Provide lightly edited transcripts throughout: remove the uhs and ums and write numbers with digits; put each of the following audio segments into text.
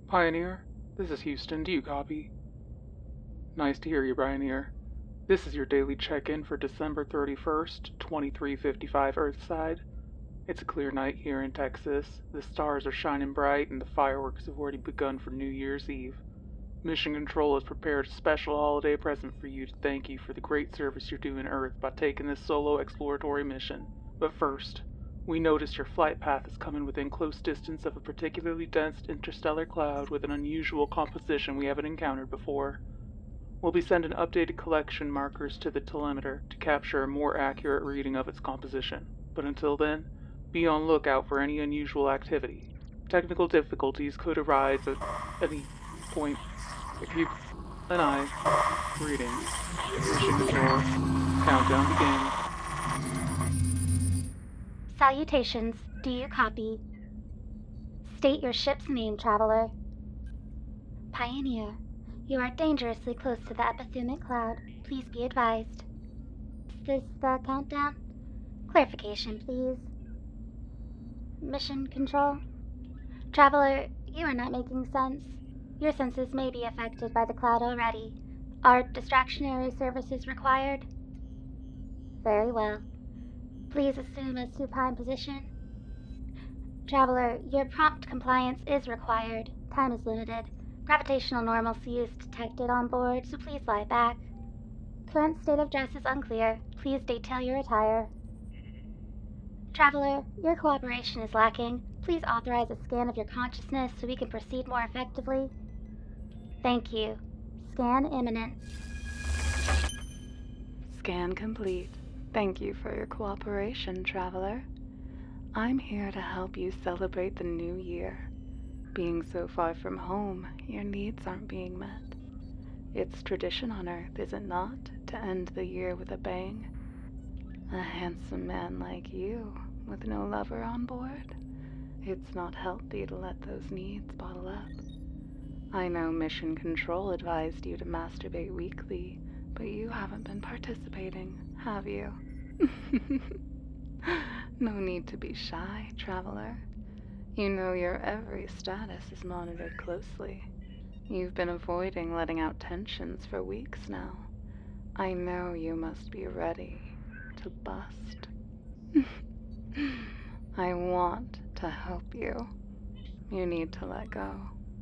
Pioneer, this is Houston. Do you copy? Nice to hear you, Pioneer. This is your daily check-in for December 31st, 2355 Earthside. It's a clear night here in Texas. The stars are shining bright and the fireworks have already begun for New Year's Eve. Mission Control has prepared a special holiday present for you to thank you for the great service you're doing Earth by taking this solo exploratory mission. But first, we notice your flight path is coming within close distance of a particularly dense interstellar cloud with an unusual composition we haven't encountered before. We'll be sending updated collection markers to the telemeter to capture a more accurate reading of its composition. But until then, be on lookout for any unusual activity. Technical difficulties could arise at any point if you and I. Greetings. Mission Control. Countdown begins. Salutations. Do you copy? State your ship's name, traveler. Pioneer. You are dangerously close to the epithumic cloud. Please be advised. Is this the countdown? Clarification, please. Mission Control. Traveler, you are not making sense. Your senses may be affected by the cloud already. Are distractionary services required? Very well. Please assume a supine position. Traveler, your prompt compliance is required. Time is limited. Gravitational normalcy is detected on board, so please lie back. Current state of dress is unclear. Please detail your attire. Traveler, your cooperation is lacking. Please authorize a scan of your consciousness so we can proceed more effectively. Thank you. Scan imminent. Scan complete. Thank you for your cooperation, traveler. I'm here to help you celebrate the new year. Being so far from home, your needs aren't being met. It's tradition on Earth, is it not, to end the year with a bang? A handsome man like you, with no lover on board? It's not healthy to let those needs bottle up. I know Mission Control advised you to masturbate weekly, but you haven't been participating, have you? No need to be shy, traveler. You know your every status is monitored closely. You've been avoiding letting out tensions for weeks now. I know you must be ready to bust. I want to help you. You need to let go.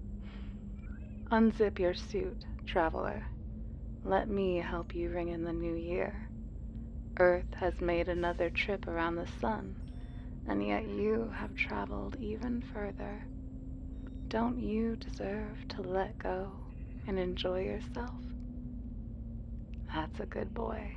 Unzip your suit, traveler. Let me help you ring in the new year. Earth has made another trip around the sun, and yet you have traveled even further. Don't you deserve to let go and enjoy yourself? That's a good boy.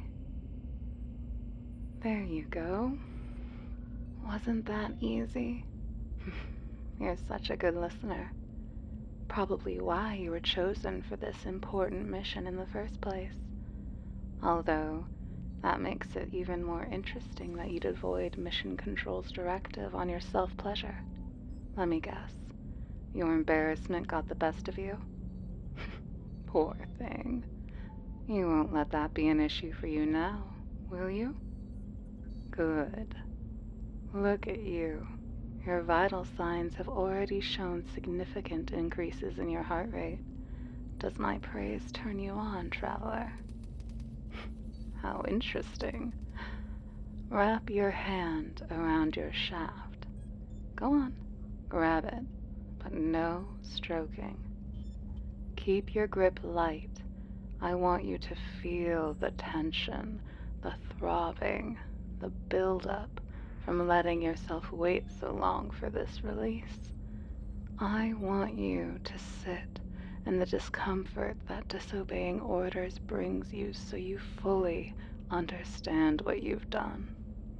There you go. Wasn't that easy? You're such a good listener. Probably why you were chosen for this important mission in the first place. Although, that makes it even more interesting that you'd avoid Mission Control's directive on your self-pleasure. Let me guess. Your embarrassment got the best of you? Poor thing. You won't let that be an issue for you now, will you? Good. Look at you. Your vital signs have already shown significant increases in your heart rate. Does my praise turn you on, traveler? How interesting. Wrap your hand around your shaft. Go on, grab it, but no stroking. Keep your grip light. I want you to feel the tension, the throbbing, the buildup from letting yourself wait so long for this release. I want you to sit in the discomfort that disobeying orders brings you so you fully understand what you've done.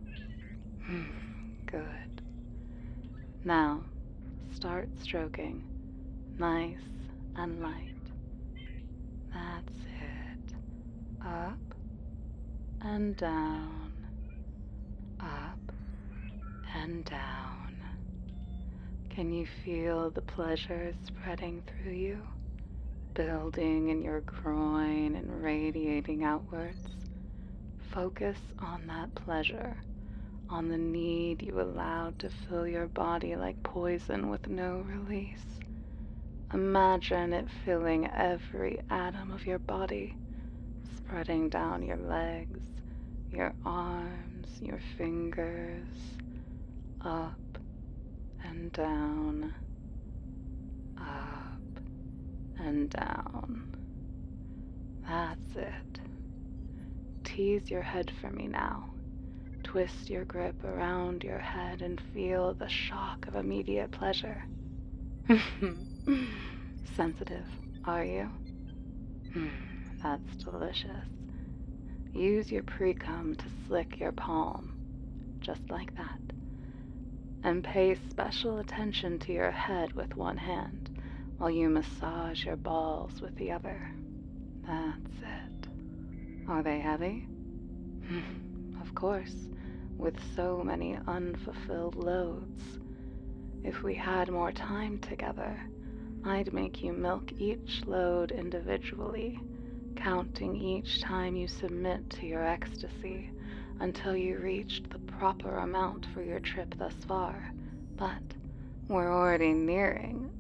Good. Now, start stroking, nice and light. That's it. Up and down, up and down. Can you feel the pleasure spreading through you, building in your groin and radiating outwards? Focus on that pleasure, on the need you allowed to fill your body like poison with no release. Imagine it filling every atom of your body, spreading down your legs, your arms, your fingers, up and down, up and down. That's it. Tease your head for me now. Twist your grip around your head and feel the shock of immediate pleasure. Sensitive, are you? That's delicious. Use your pre-cum to slick your palm, just like that. And pay special attention to your head with one hand, while you massage your balls with the other. That's it. Are they heavy? Of course, with so many unfulfilled loads. If we had more time together, I'd make you milk each load individually, counting each time you submit to your ecstasy until you reached the proper amount for your trip thus far. But we're already nearing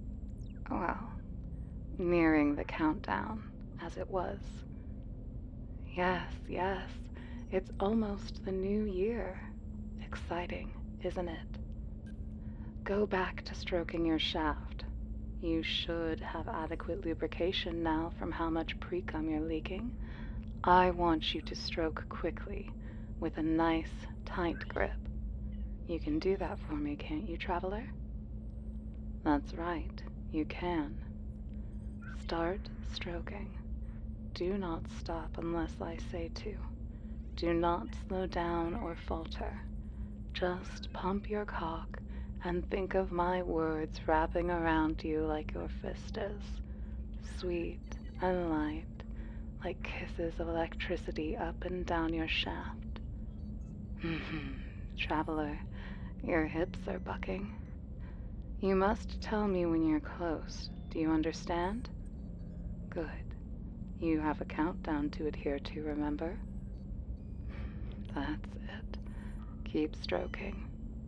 the countdown, as it was. Yes, it's almost the new year. Exciting, isn't it? Go back to stroking your shaft. You should have adequate lubrication now from how much pre-cum you're leaking. I want you to stroke quickly, with a nice, tight grip. You can do that for me, can't you, traveler? That's right, you can. Start stroking. Do not stop unless I say to. Do not slow down or falter. Just pump your cock and think of my words wrapping around you like your fist is. Sweet and light, like kisses of electricity up and down your shaft. Traveler, your hips are bucking. You must tell me when you're close. Do you understand? Good. You have a countdown to adhere to, remember? That's it. Keep stroking.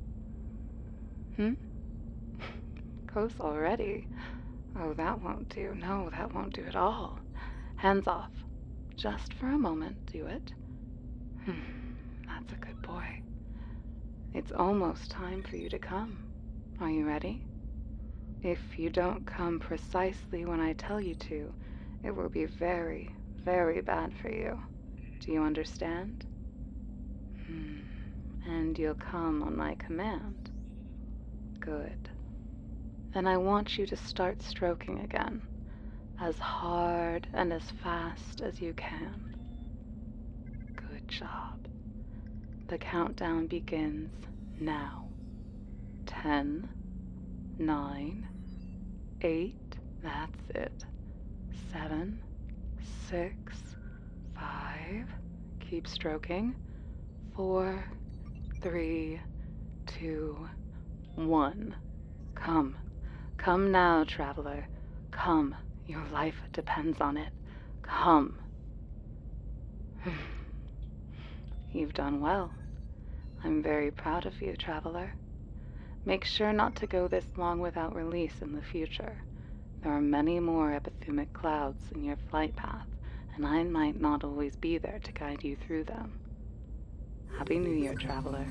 Close already? Oh, that won't do. No, that won't do at all. Hands off. Just for a moment, do it. That's a good boy. It's almost time for you to come. Are you ready? If you don't come precisely when I tell you to, it will be very, very bad for you. Do you understand? And you'll come on my command. Good. Then I want you to start stroking again, as hard and as fast as you can. Good job. The countdown begins now. 10, 9, 8, that's it. 7, 6, 5, keep stroking. 4, 3, 2, 1. Come now, traveler. Come, your life depends on it. Come. You've done well. I'm very proud of you, traveler. Make sure not to go this long without release in the future. There are many more epithumic clouds in your flight path, and I might not always be there to guide you through them. Happy New Year, traveler.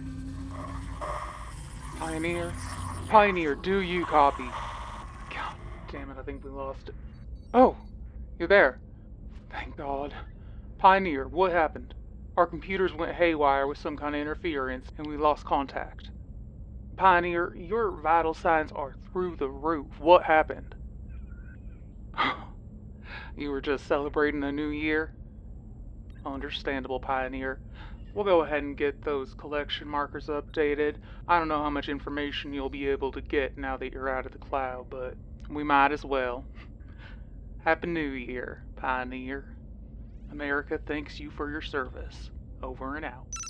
Pioneer, do you copy? God damn it, I think we lost it. Oh, you're there. Thank God. Pioneer, what happened? Our computers went haywire with some kind of interference, and we lost contact. Pioneer, your vital signs are through the roof. What happened? You were just celebrating a new year? Understandable, Pioneer. We'll go ahead and get those collection markers updated. I don't know how much information you'll be able to get now that you're out of the cloud, but we might as well. Happy New Year, Pioneer. America thanks you for your service. Over and out.